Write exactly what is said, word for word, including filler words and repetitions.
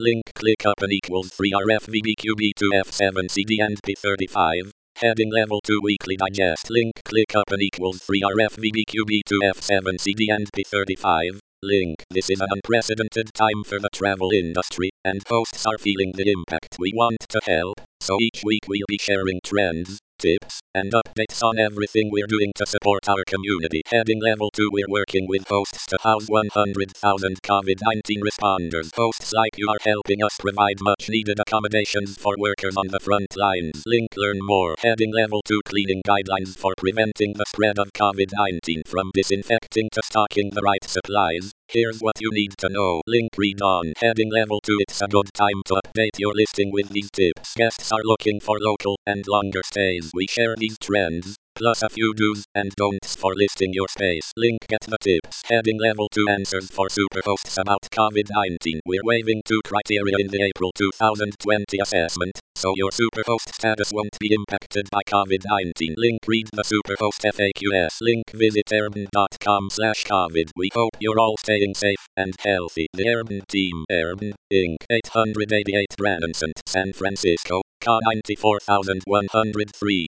Link click up and equals three R F V B Q B two F seven C D and P thirty-five. Heading level two weekly digest. Link click up and equals three R F V B Q B two F seven C D and P thirty-five. Link. This is an unprecedented time for the travel industry, and hosts are feeling the impact. We want to help, so each week we'll be sharing trends, tips, and updates on everything we're doing to support our community. Heading level two, we're working with hosts to house one hundred thousand COVID nineteen responders. Hosts like you are helping us provide much needed accommodations for workers on the front lines. Link. Learn more. Heading level two, cleaning guidelines for preventing the spread of COVID nineteen. From disinfecting to stocking the right supplies, here's what you need to know. Link. Read on. Heading level two, it's a good time to update your listing with these tips. Guests are looking for local and longer stays. We share these trends, plus a few do's and don'ts for listing your space. Link. Get the tips. Heading level two, answers for superhosts about COVID nineteen. We're waiving two criteria in the April two thousand twenty assessment, so your superhost status won't be impacted by COVID nineteen. Link. Read the superhost F A Qs. Link. Visit airbnb dot com slash COVID. We hope you're all staying safe and healthy. The Airbnb team. Airbnb, Incorporated. eight eighty-eight Branson, San Francisco, C A ninety-four thousand one hundred three.